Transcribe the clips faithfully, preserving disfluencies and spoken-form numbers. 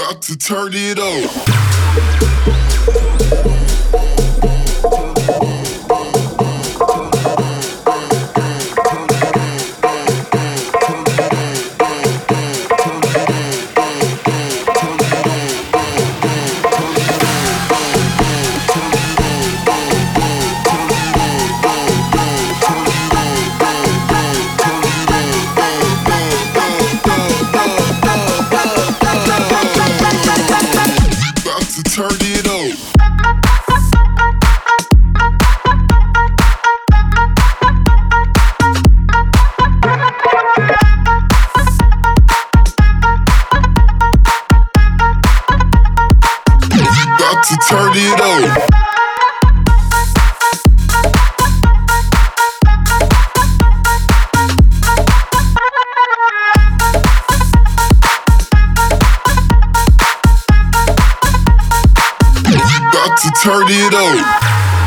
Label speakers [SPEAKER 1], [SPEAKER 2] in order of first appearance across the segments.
[SPEAKER 1] About to turn it up. Turn it up. About to turn it up. To turn it up.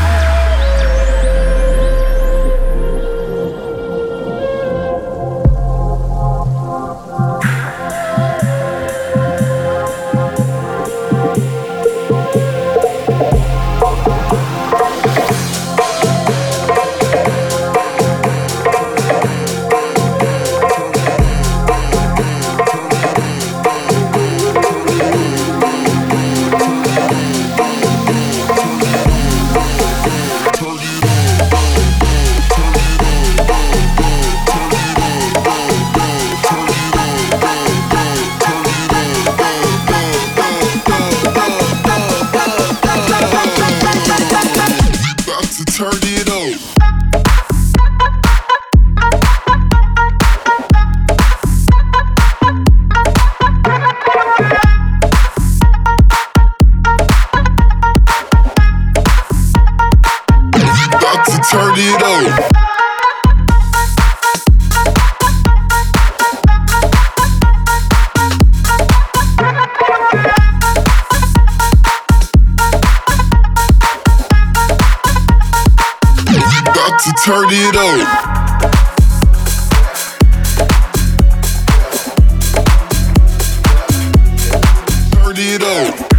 [SPEAKER 1] Turn it up. About to turn it up. To turn it up. Turn it up.